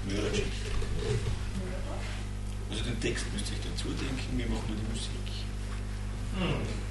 Mörderczyk. Also den Text müsst ihr euch dazu denken, wir machen nur die Musik.